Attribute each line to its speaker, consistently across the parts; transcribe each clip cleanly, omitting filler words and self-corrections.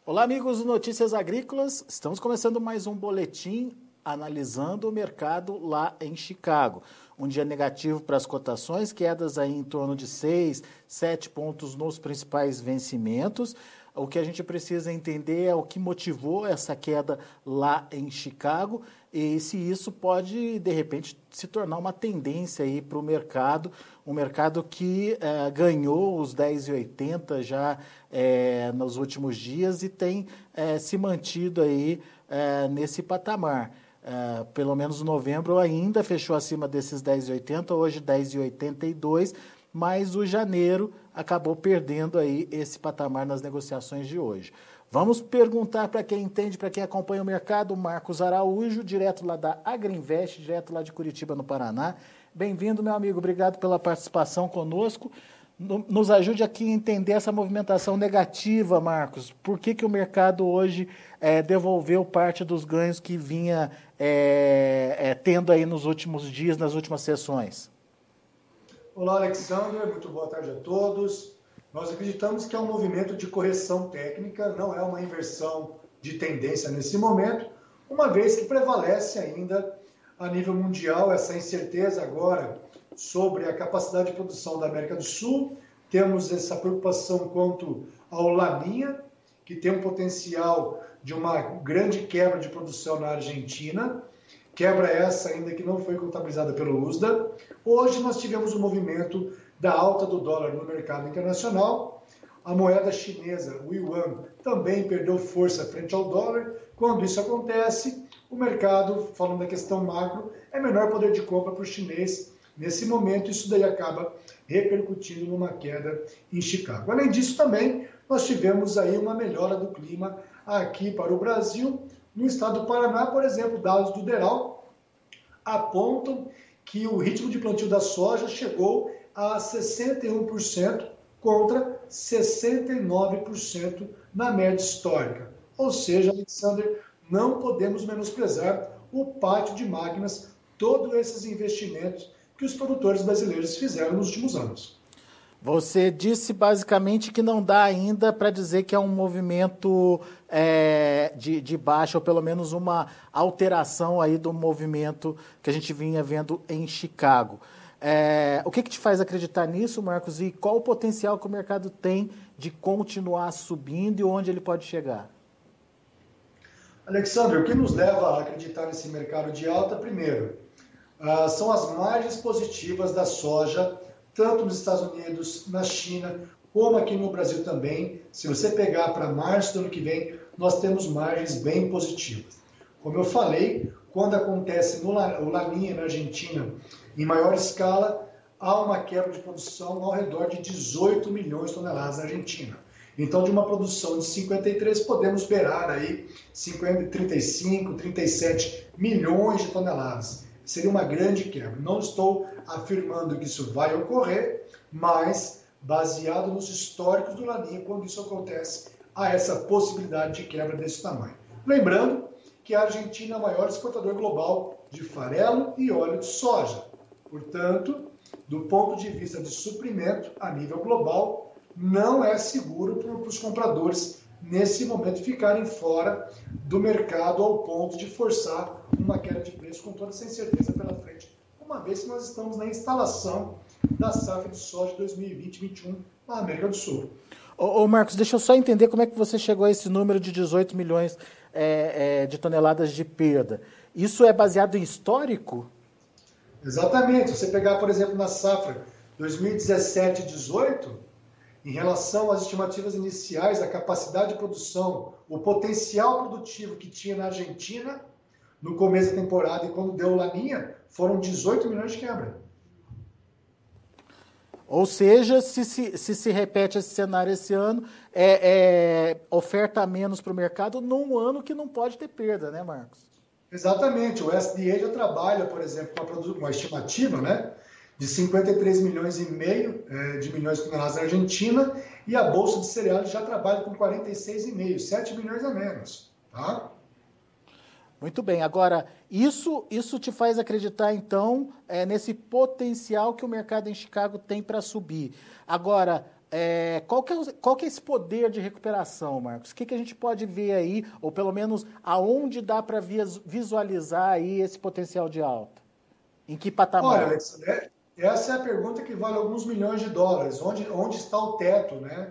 Speaker 1: Olá, amigos do Notícias Agrícolas. Estamos começando mais um boletim analisando o mercado lá em Chicago. Um dia negativo para as cotações, quedas aí em torno de 6, 7 pontos nos principais vencimentos. O que a gente precisa entender é o que motivou essa queda lá em Chicago e se isso pode, de repente, se tornar uma tendência aí para o mercado, um mercado que ganhou os 10,80 já nos últimos dias e tem se mantido aí nesse patamar. Pelo menos novembro ainda fechou acima desses 10,80, hoje 10,82, mas o janeiro acabou perdendo aí esse patamar nas negociações de hoje. Vamos perguntar para quem entende, para quem acompanha o mercado, Marcos Araújo, direto lá da Agriinvest, direto lá de Curitiba, no Paraná. Bem-vindo, meu amigo, obrigado pela participação conosco. Nos ajude aqui a entender essa movimentação negativa, Marcos. Por que o mercado hoje devolveu parte dos ganhos que vinha tendo aí nos últimos dias, nas últimas sessões?
Speaker 2: Olá, Alexander. Muito boa tarde a todos. Nós acreditamos que é um movimento de correção técnica, não é uma inversão de tendência nesse momento, uma vez que prevalece ainda a nível mundial essa incerteza agora sobre a capacidade de produção da América do Sul. Temos essa preocupação quanto ao Laninha, que tem um potencial de uma grande quebra de produção na Argentina, quebra essa ainda que não foi contabilizada pelo USDA. Hoje nós tivemos um movimento da alta do dólar no mercado internacional. A moeda chinesa, o yuan, também perdeu força frente ao dólar. Quando isso acontece, o mercado, falando da questão macro, é menor poder de compra para o chinês. Nesse momento, isso daí acaba repercutindo numa queda em Chicago. Além disso, também, nós tivemos aí uma melhora do clima aqui para o Brasil. No estado do Paraná, por exemplo, dados do DERAL apontam que o ritmo de plantio da soja chegou a 61% contra 69% na média histórica. Ou seja, Alexander, não podemos menosprezar o pátio de máquinas, todos esses investimentos que os produtores brasileiros fizeram nos últimos anos.
Speaker 1: Você disse basicamente que não dá ainda para dizer que é um movimento de baixa, ou pelo menos uma alteração aí do movimento que a gente vinha vendo em Chicago. O que te faz acreditar nisso, Marcos, e qual o potencial que o mercado tem de continuar subindo e onde ele pode chegar?
Speaker 2: Alexandre, o que nos leva a acreditar nesse mercado de alta, primeiro, são as margens positivas da soja, tanto nos Estados Unidos, na China, como aqui no Brasil também. Se você pegar para março do ano que vem, nós temos margens bem positivas. Como eu falei, quando acontece o Laninha na Argentina, em maior escala, há uma quebra de produção ao redor de 18 milhões de toneladas na Argentina. Então, de uma produção de 53, podemos beirar aí 35, 37 milhões de toneladas. Seria uma grande quebra. Não estou afirmando que isso vai ocorrer, mas baseado nos históricos do Laninha, quando isso acontece, há essa possibilidade de quebra desse tamanho. Lembrando que a Argentina é o maior exportador global de farelo e óleo de soja. Portanto, do ponto de vista de suprimento a nível global, não é seguro para os compradores, nesse momento, ficarem fora do mercado ao ponto de forçar uma queda de preço com toda essa incerteza pela frente, uma vez que nós estamos na instalação da safra de soja 2020-21 na América do Sul.
Speaker 1: Ô Marcos, deixa eu só entender como é que você chegou a esse número de 18 milhões de toneladas de perda. Isso é baseado em histórico?
Speaker 2: Exatamente. Se você pegar, por exemplo, na safra 2017-18, em relação às estimativas iniciais, a capacidade de produção, o potencial produtivo que tinha na Argentina no começo da temporada e quando deu o Laninha, foram 18 milhões de quebra.
Speaker 1: Ou seja, se repete esse cenário esse ano, oferta a menos para o mercado num ano que não pode ter perda, né, Marcos?
Speaker 2: Exatamente. O SDA já trabalha, por exemplo, com uma estimativa, né, de 53 milhões e meio de milhões de toneladas na Argentina, e a Bolsa de Cereais já trabalha com 46,5, 7 milhões a menos. Tá?
Speaker 1: Muito bem. Agora, isso te faz acreditar, então, nesse potencial que o mercado em Chicago tem para subir. Agora, Qual que é esse poder de recuperação, Marcos? O que a gente pode ver aí, ou pelo menos aonde dá para visualizar aí esse potencial de alta? Em que patamar?
Speaker 2: Olha, Alexandre, essa é a pergunta que vale alguns milhões de dólares. Onde está o teto, né?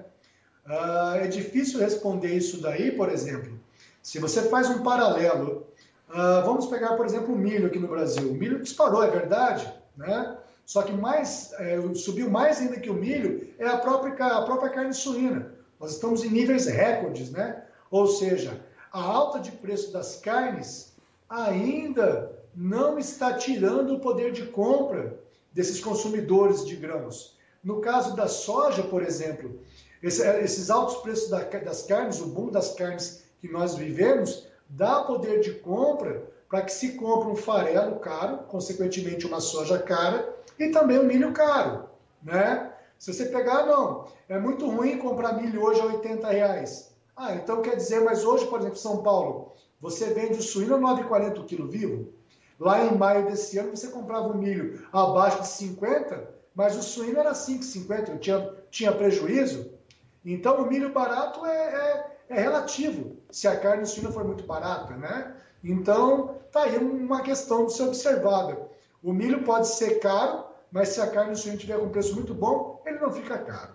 Speaker 2: É difícil responder isso daí, por exemplo. Se você faz um paralelo, vamos pegar, por exemplo, o milho aqui no Brasil. O milho disparou, é verdade, né? Só que subiu mais ainda que o milho é a própria carne suína. Nós estamos em níveis recordes, né? Ou seja, a alta de preço das carnes ainda não está tirando o poder de compra desses consumidores de grãos. No caso da soja, por exemplo, esses altos preços das carnes, o boom das carnes que nós vivemos, dá poder de compra para que se compre um farelo caro, consequentemente uma soja cara, e também um milho caro, né? Se você pegar, não, é muito ruim comprar milho hoje a R$80. Então quer dizer, mas hoje, por exemplo, em São Paulo, você vende o suíno a 9,40 o quilo vivo. Lá em maio desse ano, você comprava o milho abaixo de 50, mas o suíno era 5,50, tinha prejuízo. Então, o milho barato é relativo, se a carne suína for muito barata, né? Então, tá aí uma questão de ser observada. O milho pode ser caro, mas se a carne suína tiver com preço muito bom, ele não fica caro.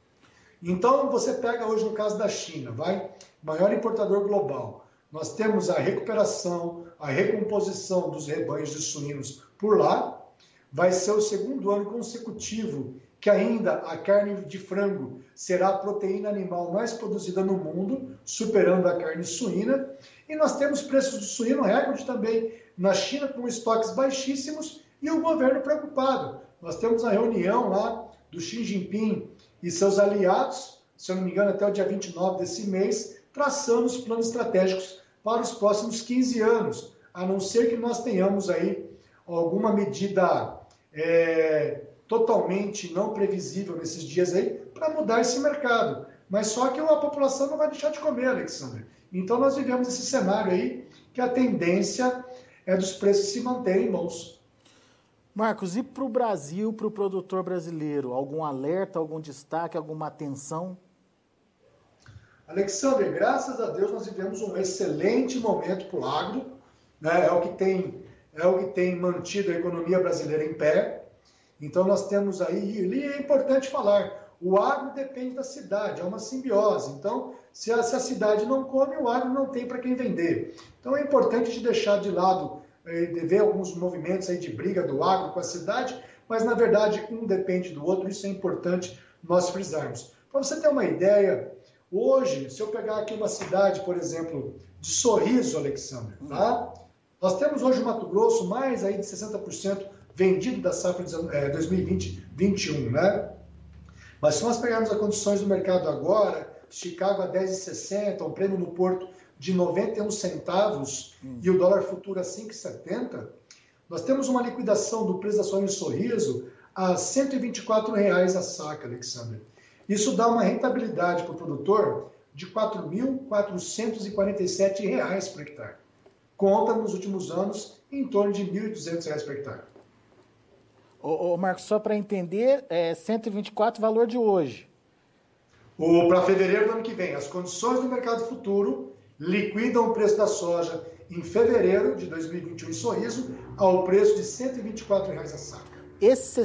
Speaker 2: Então, você pega hoje no caso da China, maior importador global. Nós temos a recuperação, a recomposição dos rebanhos de suínos por lá. Vai ser o segundo ano consecutivo que ainda a carne de frango será a proteína animal mais produzida no mundo, superando a carne suína. E nós temos preços do suíno recorde também na China, com estoques baixíssimos e o governo preocupado. Nós temos a reunião lá do Xi Jinping e seus aliados, se eu não me engano, até o dia 29 desse mês, traçando os planos estratégicos para os próximos 15 anos, a não ser que nós tenhamos aí alguma medida totalmente não previsível nesses dias aí para mudar esse mercado. Mas só que a população não vai deixar de comer, Alexandre. Então nós vivemos esse cenário aí que a tendência é dos preços se manterem bons.
Speaker 1: Marcos, e para o Brasil, para o produtor brasileiro, algum alerta, algum destaque, alguma atenção?
Speaker 2: Alexandre, graças a Deus nós vivemos um excelente momento para o agro, né? É o que tem mantido a economia brasileira em pé. Então nós temos aí, e é importante falar, o agro depende da cidade, é uma simbiose. Então, se a cidade não come, o agro não tem para quem vender. Então é importante a gente deixar de lado, de ver alguns movimentos aí de briga do agro com a cidade, mas na verdade um depende do outro, isso é importante nós frisarmos. Para você ter uma ideia, hoje, se eu pegar aqui uma cidade, por exemplo, de Sorriso, Alexandre, tá? Nós temos hoje o Mato Grosso mais aí de 60% vendido da safra 2020-21, né? Mas se nós pegarmos as condições do mercado agora, Chicago a 10,60, um prêmio no Porto de 91 centavos e o dólar futuro a 5,70, nós temos uma liquidação do preço da soja em Sorriso a R$ 124,00 a saca, Alexandre. Isso dá uma rentabilidade para o produtor de R$ 4.447 por hectare. Conta nos últimos anos em torno de R$ 1.200 por hectare.
Speaker 1: Ô Marcos, só para entender, 124 valor de hoje.
Speaker 2: Para fevereiro do ano que vem, as condições do mercado futuro liquidam o preço da soja em fevereiro de 2021 em Sorriso ao preço de R$ 124,00 a saca.
Speaker 1: Esse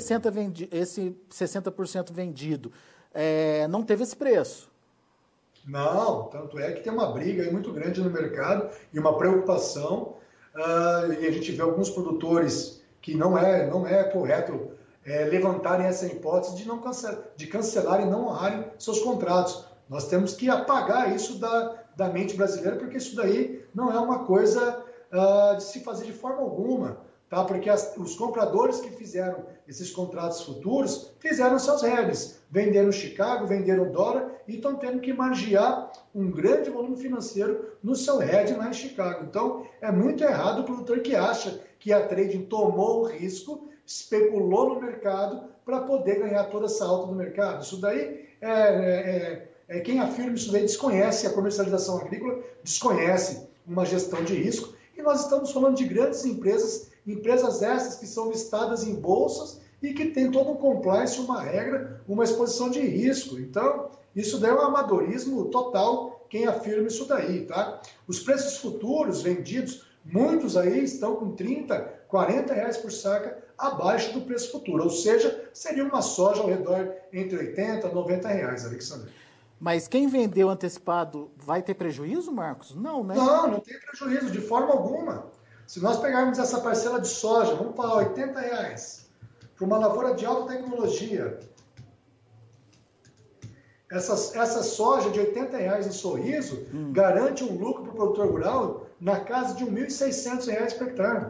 Speaker 1: 60% vendido não teve esse preço?
Speaker 2: Não, tanto é que tem uma briga aí muito grande no mercado e uma preocupação, e a gente vê alguns produtores que não é correto levantarem essa hipótese de cancelarem e não honrarem seus contratos. Nós temos que apagar isso da mente brasileira, porque isso daí não é uma coisa de se fazer de forma alguma, tá? Porque os compradores que fizeram esses contratos futuros fizeram seus hedges, venderam Chicago, venderam dólar e estão tendo que margear um grande volume financeiro no seu hedge lá em Chicago. Então, é muito errado o produtor que acha que a trading tomou o risco, especulou no mercado para poder ganhar toda essa alta do mercado. Isso daí quem afirma isso daí desconhece a comercialização agrícola, desconhece uma gestão de risco, e nós estamos falando de grandes empresas essas que são listadas em bolsas e que tem todo um compliance, uma regra, uma exposição de risco. Então, isso daí é um amadorismo total quem afirma isso daí, tá? Os preços futuros vendidos, muitos aí estão com 30, 40 reais por saca abaixo do preço futuro, ou seja, seria uma soja ao redor entre 80 e 90 reais, Alexandre.
Speaker 1: Mas quem vendeu antecipado vai ter prejuízo, Marcos? Não, né?
Speaker 2: Não, não tem prejuízo de forma alguma. Se nós pegarmos essa parcela de soja, vamos falar 80 reais, para uma lavoura de alta tecnologia, essa soja de 80 reais em Sorriso garante um lucro para o produtor rural na casa de R$ 1.600 por hectare.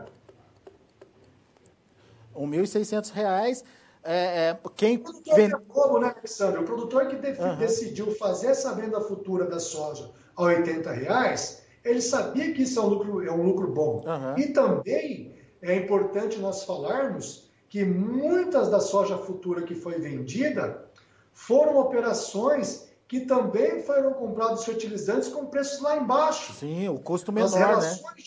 Speaker 1: R$ 1.600. Quem
Speaker 2: O produtor é como, né, Alexandre? O produtor que decidiu fazer essa venda futura da soja a R$ 80 reais, ele sabia que isso é um lucro bom. E também é importante nós falarmos que muitas da soja futura que foi vendida foram operações que também foram comprados fertilizantes com preços lá embaixo.
Speaker 1: Sim, o custo menor,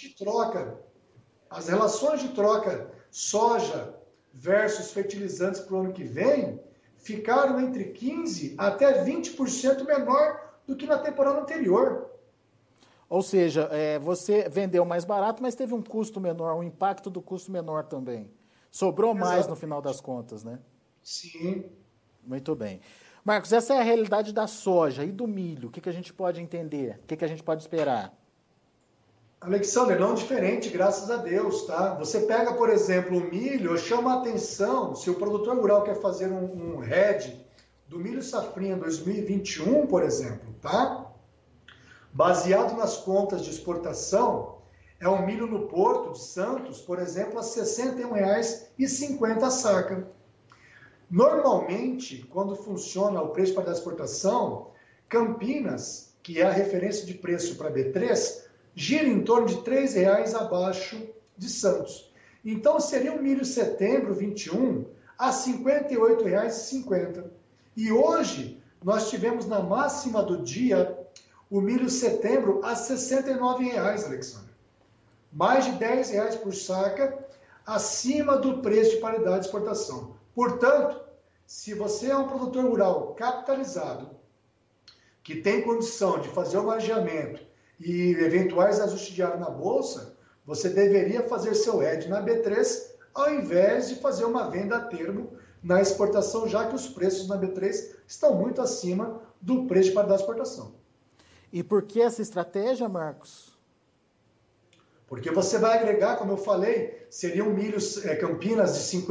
Speaker 2: As relações de troca soja versus fertilizantes para o ano que vem ficaram entre 15% até 20% menor do que na temporada anterior.
Speaker 1: Ou seja, você vendeu mais barato, mas teve um custo menor, um impacto do custo menor também. Sobrou mais no final das contas, né?
Speaker 2: Sim.
Speaker 1: Muito bem. Marcos, essa é a realidade da soja e do milho. O que a gente pode entender? O que a gente pode esperar?
Speaker 2: Alexandre, não diferente, graças a Deus, tá? Você pega, por exemplo, o milho, chama a atenção, se o produtor rural quer fazer um hedge do milho safrinha 2021, por exemplo, tá? Baseado nas contas de exportação, é um milho no Porto de Santos, por exemplo, a R$ 61,50 a saca. Normalmente, quando funciona o preço para a exportação, Campinas, que é a referência de preço para B3, gira em torno de R$ 3,00 abaixo de Santos. Então, seria um milho setembro 21 a R$ 58,50. E hoje, nós tivemos na máxima do dia o milho setembro a R$ 69,00, Alexandre. Mais de R$ 10,00 por saca, acima do preço de paridade de exportação. Portanto, se você é um produtor rural capitalizado, que tem condição de fazer o margeamento e eventuais ajustes diários na bolsa, você deveria fazer seu hedge na B3, ao invés de fazer uma venda a termo na exportação, já que os preços na B3 estão muito acima do preço de paridade de exportação.
Speaker 1: E por que essa estratégia, Marcos?
Speaker 2: Porque você vai agregar, como eu falei, seria um milho Campinas de R$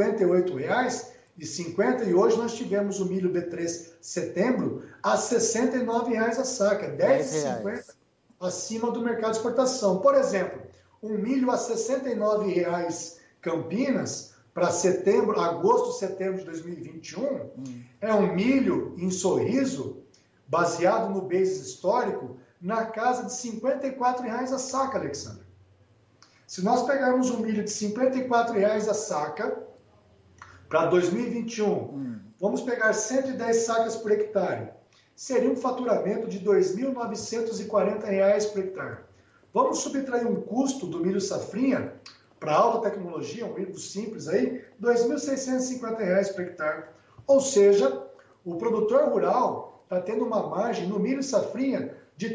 Speaker 2: 58,50 e hoje nós tivemos o milho B3 setembro a R$ 69,00 a saca, R$ 10,50 acima do mercado de exportação. Por exemplo, um milho a R$ 69,00 Campinas para agosto, setembro de 2021, é um milho em Sorriso, baseado no base histórico, na casa de R$ 54,00 a saca, Alexandre. Se nós pegarmos um milho de R$ 54,00 a saca para 2021, vamos pegar 110 sacas por hectare, seria um faturamento de R$ 2.940 por hectare. Vamos subtrair um custo do milho safrinha para alta tecnologia, um milho simples aí, R$ 2.650 por hectare. Ou seja, o produtor rural está tendo uma margem no milho safrinha de R$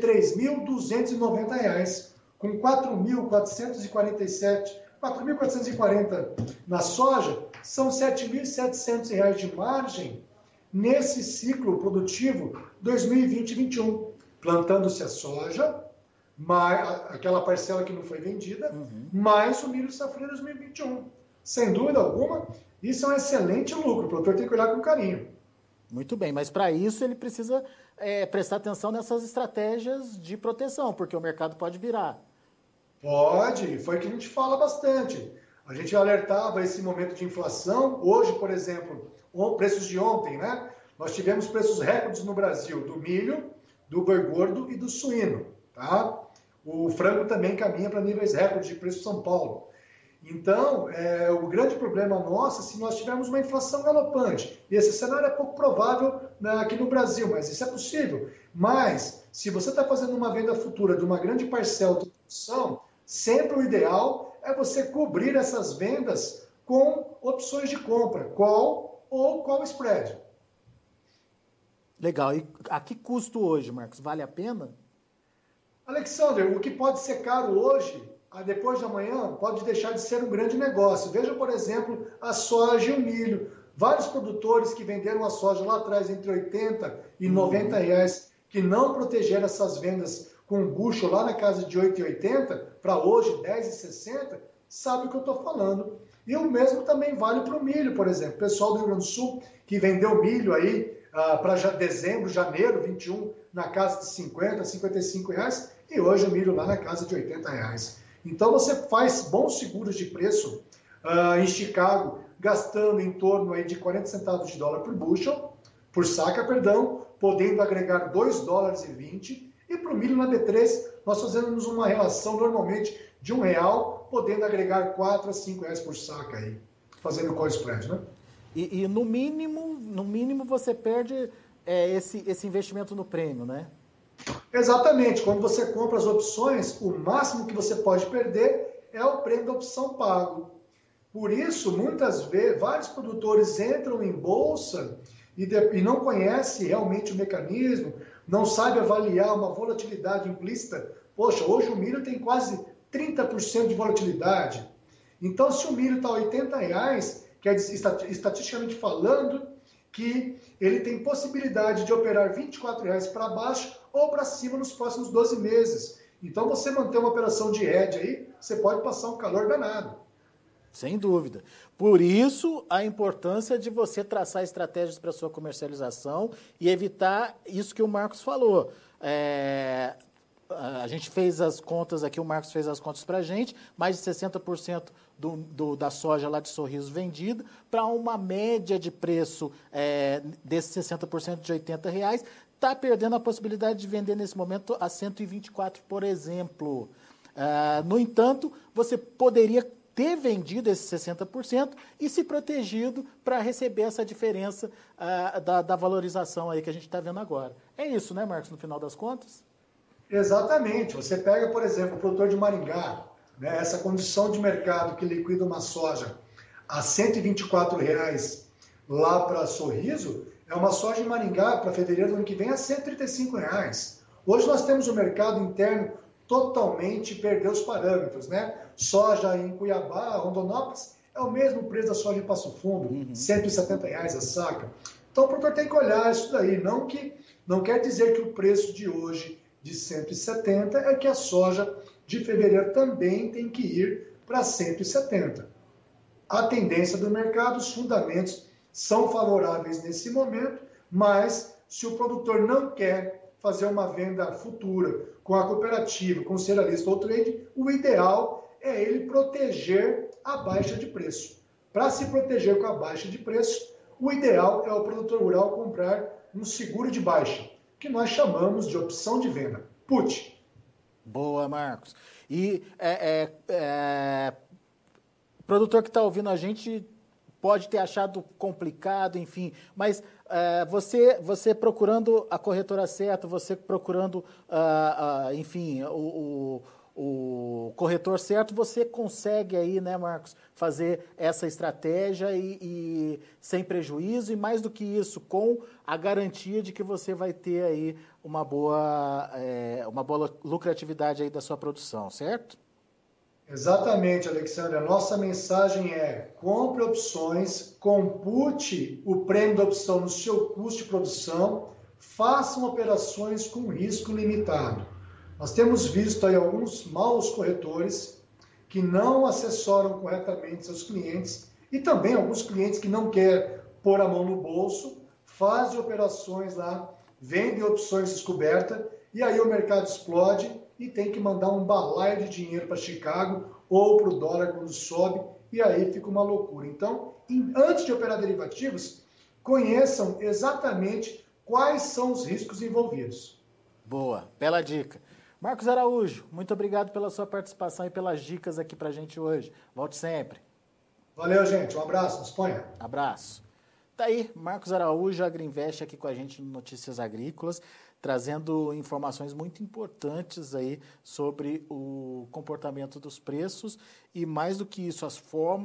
Speaker 2: 3.290, com R$ 4.440 na soja, são R$ 7.700 de margem nesse ciclo produtivo 2020-21, plantando-se a soja, mais aquela parcela que não foi vendida, mais o milho safrinha 2021. Sem dúvida alguma, isso é um excelente lucro, o produtor tem que olhar com carinho.
Speaker 1: Muito bem, mas para isso ele precisa prestar atenção nessas estratégias de proteção, porque o mercado pode virar.
Speaker 2: Pode, foi o que a gente fala bastante. A gente alertava esse momento de inflação. Hoje, por exemplo, preços de ontem, né? Nós tivemos preços recordes no Brasil do milho, do boi gordo e do suíno, tá? O frango também caminha para níveis recordes de preço em São Paulo. Então, o grande problema nosso é se nós tivermos uma inflação galopante. E esse cenário é pouco provável aqui no Brasil, mas isso é possível. Mas, se você está fazendo uma venda futura de uma grande parcela de produção, sempre o ideal é você cobrir essas vendas com opções de compra, call ou call spread.
Speaker 1: Legal. E a que custo hoje, Marcos? Vale a pena?
Speaker 2: Alexander, o que pode ser caro hoje, depois de amanhã, pode deixar de ser um grande negócio. Veja, por exemplo, a soja e o milho. Vários produtores que venderam a soja lá atrás entre 80 e 90 reais, que não protegeram essas vendas com bucho lá na casa de 8,80 para hoje 10,60, sabe o que eu estou falando. E o mesmo também vale para o milho, por exemplo. O pessoal do Rio Grande do Sul que vendeu milho aí para dezembro, janeiro, 21, na casa de 50, 55 reais, e hoje o milho lá na casa de 80 reais. Então você faz bons seguros de preço em Chicago, gastando em torno aí de 40 centavos de dólar por bushel, por saca, perdão, podendo agregar 2 dólares e 20, e para o milho na B3 nós fazemos uma relação normalmente de R$1, podendo agregar 4 a 5 reais por saca aí, fazendo call spread, né?
Speaker 1: E no mínimo você perde esse investimento no prêmio, né?
Speaker 2: Exatamente. Quando você compra as opções, o máximo que você pode perder é o prêmio da opção pago. Por isso, muitas vezes, vários produtores entram em bolsa e não conhecem realmente o mecanismo, não sabe avaliar uma volatilidade implícita. Poxa, hoje o milho tem quase 30% de volatilidade. Então, se o milho está a 80 reais, quer dizer, estatisticamente falando, que ele tem possibilidade de operar 24 reais para baixo ou para cima nos próximos 12 meses. Então, você manter uma operação de hedge aí, você pode passar um calor danado.
Speaker 1: Sem dúvida. Por isso, a importância de você traçar estratégias para sua comercialização e evitar isso que o Marcos falou. A gente fez as contas aqui, o Marcos fez as contas para a gente, mais de 60% da soja lá de Sorriso vendida, para uma média de preço desses 60% de R$80, está perdendo a possibilidade de vender nesse momento a 124, por exemplo. No entanto, você poderia ter vendido esses 60% e se protegido para receber essa diferença da valorização aí que a gente está vendo agora. É isso, né, Marcos, no final das contas?
Speaker 2: Exatamente. Você pega, por exemplo, o produtor de Maringá, né, essa condição de mercado que liquida uma soja a R$124 lá para Sorriso, é uma soja em Maringá para fevereiro do ano que vem a R$135. Hoje nós temos o mercado interno totalmente perdeu os parâmetros, né? Soja em Cuiabá, Rondonópolis, é o mesmo preço da soja em Passo Fundo, R$170 a saca. Então o produtor tem que olhar isso daí, não quer dizer que o preço de hoje de 170 é que a soja de fevereiro também tem que ir para 170. A tendência do mercado, os fundamentos são favoráveis nesse momento, mas se o produtor não quer fazer uma venda futura com a cooperativa, com o cerealista ou trade, o ideal é ele proteger a baixa de preço. Para se proteger com a baixa de preço, o ideal é o produtor rural comprar um seguro de baixa, que nós chamamos de opção de venda, put.
Speaker 1: Boa, Marcos. E o produtor que está ouvindo a gente pode ter achado complicado, enfim, mas você procurando a corretora certa, você procurando, enfim, o corretor certo, você consegue aí, né, Marcos, fazer essa estratégia e sem prejuízo, e mais do que isso, com a garantia de que você vai ter aí uma boa lucratividade aí da sua produção, certo?
Speaker 2: Exatamente, Alexandre. A nossa mensagem é: compre opções, compute o prêmio da opção no seu custo de produção, façam operações com risco limitado. Nós temos visto aí alguns maus corretores que não assessoram corretamente seus clientes e também alguns clientes que não querem pôr a mão no bolso, fazem operações lá, vendem opções descobertas e aí o mercado explode e tem que mandar um balaio de dinheiro para Chicago ou para o dólar quando sobe, e aí fica uma loucura. Então, antes de operar derivativos, conheçam exatamente quais são os riscos envolvidos.
Speaker 1: Boa, bela dica. Marcos Araújo, muito obrigado pela sua participação e pelas dicas aqui para a gente hoje. Volte sempre.
Speaker 2: Valeu, gente. Um abraço. Disponha.
Speaker 1: Abraço. Tá aí, Marcos Araújo, Agriinvest, aqui com a gente no Notícias Agrícolas, trazendo informações muito importantes aí sobre o comportamento dos preços e, mais do que isso, as formas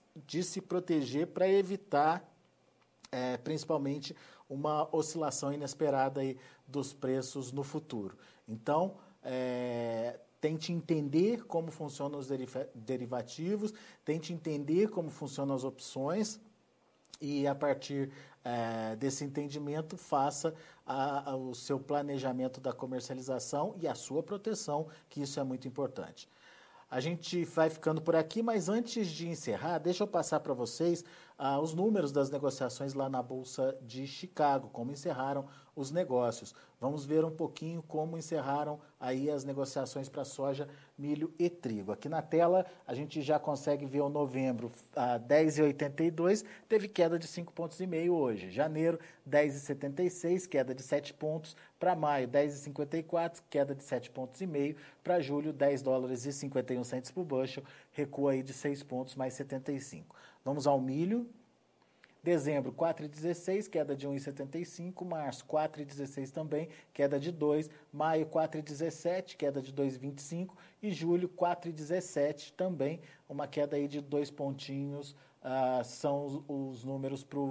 Speaker 1: de se proteger para evitar principalmente uma oscilação inesperada aí dos preços no futuro. Então, tente entender como funcionam os derivativos, tente entender como funcionam as opções e, a partir desse entendimento, faça o seu planejamento da comercialização e a sua proteção, que isso é muito importante. A gente vai ficando por aqui, mas antes de encerrar, deixa eu passar para vocês os números das negociações lá na Bolsa de Chicago, como encerraram os negócios. Vamos ver um pouquinho como encerraram aí as negociações para soja, milho e trigo. Aqui na tela a gente já consegue ver o novembro a 10,82, teve queda de 5,5 pontos hoje. Janeiro, 10,76, queda de 7 pontos. Para maio, 10,54, queda de 7,5 pontos. Para julho, 10 dólares e 51 centes por bushel, recua aí de 6 pontos mais 75. Vamos ao milho. Dezembro, 4,16, queda de 1,75. Março, 4,16 também, queda de 2. Maio, 4,17, queda de 2,25. E julho, 4,17 também, uma queda aí de 2 pontinhos. São os números para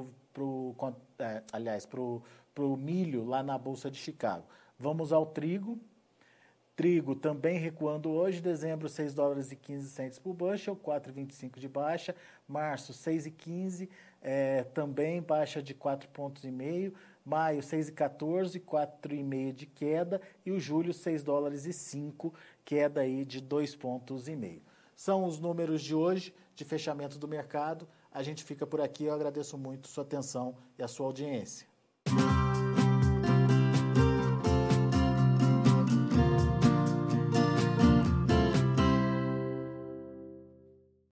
Speaker 1: o milho lá na Bolsa de Chicago. Vamos ao trigo. Trigo também recuando hoje, dezembro 6 dólares e 15 centes por bushel, 4,25 de baixa. Março 6,15, também baixa de 4,5 pontos. Maio 6,14, 4,5 de queda. E o julho 6 dólares e 5, queda aí de 2,5 pontos. São os números de hoje, de fechamento do mercado. A gente fica por aqui, eu agradeço muito sua atenção e a sua audiência.